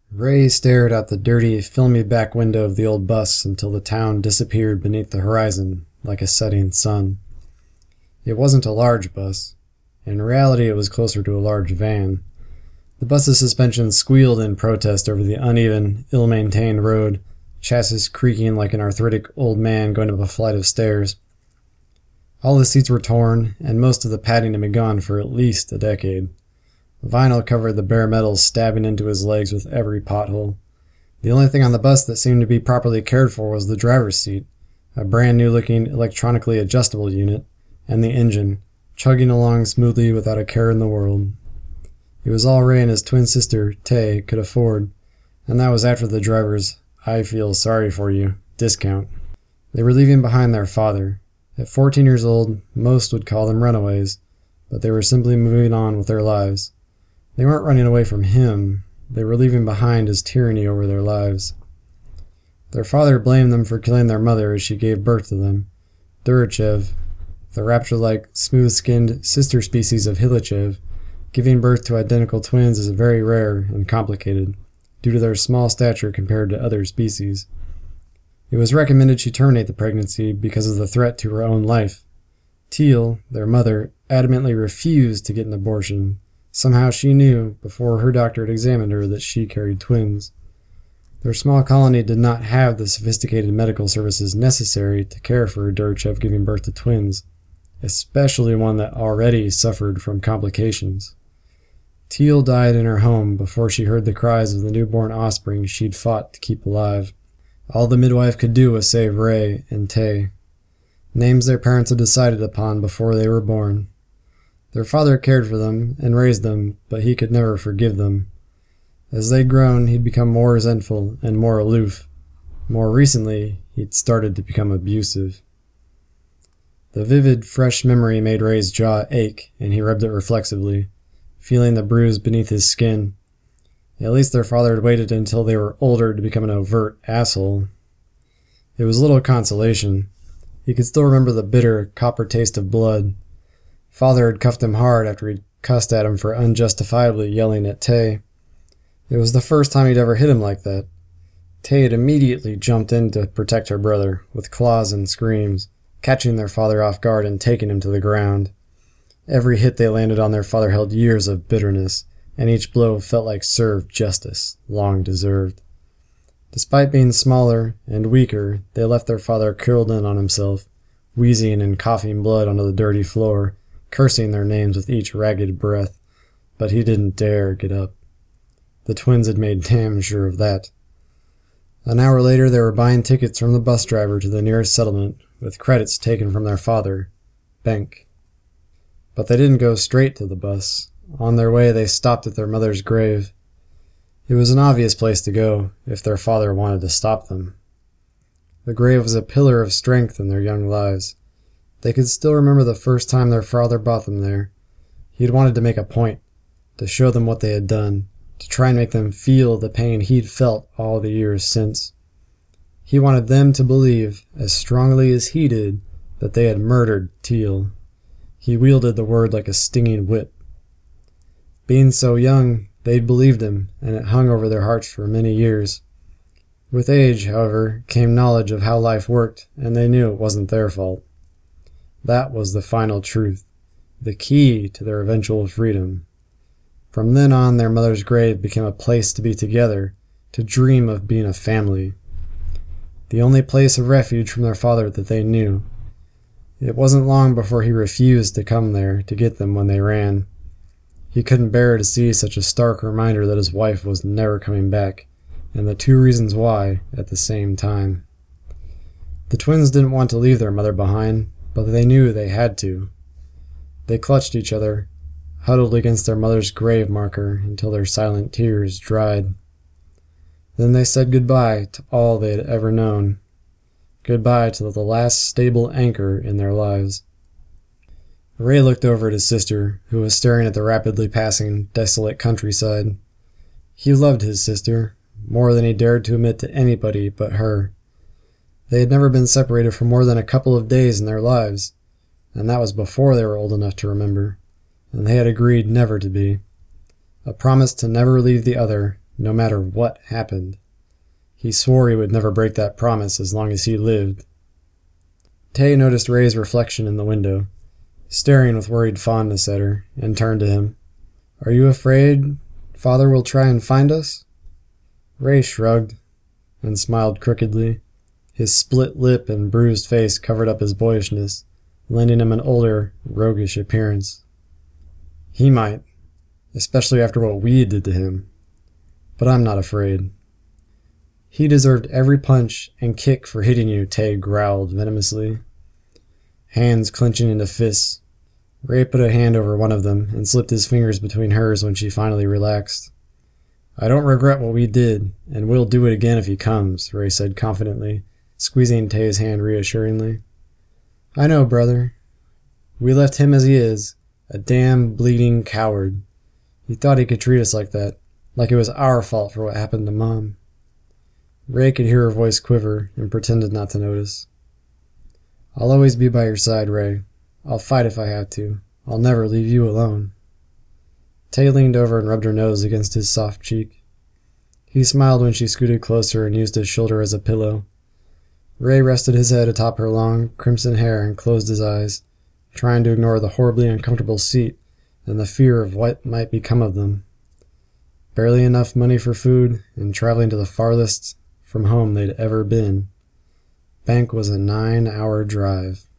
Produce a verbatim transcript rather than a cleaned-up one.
Ray stared out the dirty, filmy back window of the old bus until the town disappeared beneath the horizon like a setting sun. It wasn't a large bus. In reality, it was closer to a large van. The bus's suspension squealed in protest over the uneven, ill-maintained road, chassis creaking like an arthritic old man going up a flight of stairs. All the seats were torn, and most of the padding had been gone for at least a decade. Vinyl covered the bare metal, stabbing into his legs with every pothole. The only thing on the bus that seemed to be properly cared for was the driver's seat, a brand new looking electronically adjustable unit, and the engine, chugging along smoothly without a care in the world. It was all Ray and his twin sister, Tay, could afford, and that was after the driver's "I feel sorry for you" discount. They were leaving behind their father. At fourteen years old, most would call them runaways, but they were simply moving on with their lives. They weren't running away from him. They were leaving behind his tyranny over their lives. Their father blamed them for killing their mother as she gave birth to them. Durachev, the rapture-like, smooth-skinned sister species of Hilichev, giving birth to identical twins is very rare and complicated, due to their small stature compared to other species. It was recommended she terminate the pregnancy because of the threat to her own life. Teal, their mother, adamantly refused to get an abortion. Somehow she knew, before her doctor had examined her, that she carried twins. Their small colony did not have the sophisticated medical services necessary to care for Durachev giving birth to twins, especially one that already suffered from complications. Teal died in her home before she heard the cries of the newborn offspring she'd fought to keep alive. All the midwife could do was save Ray and Tay, names their parents had decided upon before they were born. Their father cared for them and raised them, but he could never forgive them. As they'd grown, he'd become more resentful and more aloof. More recently, he'd started to become abusive. The vivid, fresh memory made Ray's jaw ache, and he rubbed it reflexively, feeling the bruise beneath his skin. At least their father had waited until they were older to become an overt asshole. It was little consolation. He could still remember the bitter, copper taste of blood. Father had cuffed him hard after he'd cussed at him for unjustifiably yelling at Tay. It was the first time he'd ever hit him like that. Tay had immediately jumped in to protect her brother, with claws and screams, catching their father off guard and taking him to the ground. Every hit they landed on their father held years of bitterness, and each blow felt like served justice, long deserved. Despite being smaller and weaker, they left their father curled in on himself, wheezing and coughing blood onto the dirty floor, cursing their names with each ragged breath, but he didn't dare get up. The twins had made damn sure of that. An hour later, they were buying tickets from the bus driver to the nearest settlement, with credits taken from their father, Benk. But they didn't go straight to the bus. On their way, they stopped at their mother's grave. It was an obvious place to go, if their father wanted to stop them. The grave was a pillar of strength in their young lives. They could still remember the first time their father brought them there. He'd wanted to make a point, to show them what they had done, to try and make them feel the pain he'd felt all the years since. He wanted them to believe, as strongly as he did, that they had murdered Teal. He wielded the word like a stinging whip. Being so young, they'd believed him, and it hung over their hearts for many years. With age, however, came knowledge of how life worked, and they knew it wasn't their fault. That was the final truth, the key to their eventual freedom. From then on, their mother's grave became a place to be together, to dream of being a family. The only place of refuge from their father that they knew. It wasn't long before he refused to come there to get them when they ran. He couldn't bear to see such a stark reminder that his wife was never coming back, and the two reasons why at the same time. The twins didn't want to leave their mother behind, but they knew they had to. They clutched each other, huddled against their mother's grave marker until their silent tears dried. Then they said goodbye to all they had ever known. Goodbye to the last stable anchor in their lives. Ray looked over at his sister, who was staring at the rapidly passing, desolate countryside. He loved his sister, more than he dared to admit to anybody but her. They had never been separated for more than a couple of days in their lives, and that was before they were old enough to remember, and they had agreed never to be. A promise to never leave the other, no matter what happened. He swore he would never break that promise as long as he lived. Tay noticed Ray's reflection in the window, staring with worried fondness at her, and turned to him. "Are you afraid Father will try and find us?" Ray shrugged and smiled crookedly. His split lip and bruised face covered up his boyishness, lending him an older, roguish appearance. "He might, especially after what we did to him. But I'm not afraid." "He deserved every punch and kick for hitting you," Tay growled venomously. Hands clenching into fists, Ray put a hand over one of them and slipped his fingers between hers when she finally relaxed. "I don't regret what we did, and we'll do it again if he comes," Ray said confidently, squeezing Tay's hand reassuringly. "I know, brother. We left him as he is, a damn bleeding coward. He thought he could treat us like that, like it was our fault for what happened to Mom." Ray could hear her voice quiver and pretended not to notice. "I'll always be by your side, Ray. I'll fight if I have to. I'll never leave you alone." Tay leaned over and rubbed her nose against his soft cheek. He smiled when she scooted closer and used his shoulder as a pillow. Ray rested his head atop her long, crimson hair and closed his eyes, trying to ignore the horribly uncomfortable seat and the fear of what might become of them. Barely enough money for food and traveling to the farthest from home they'd ever been. Bank was a nine-hour drive.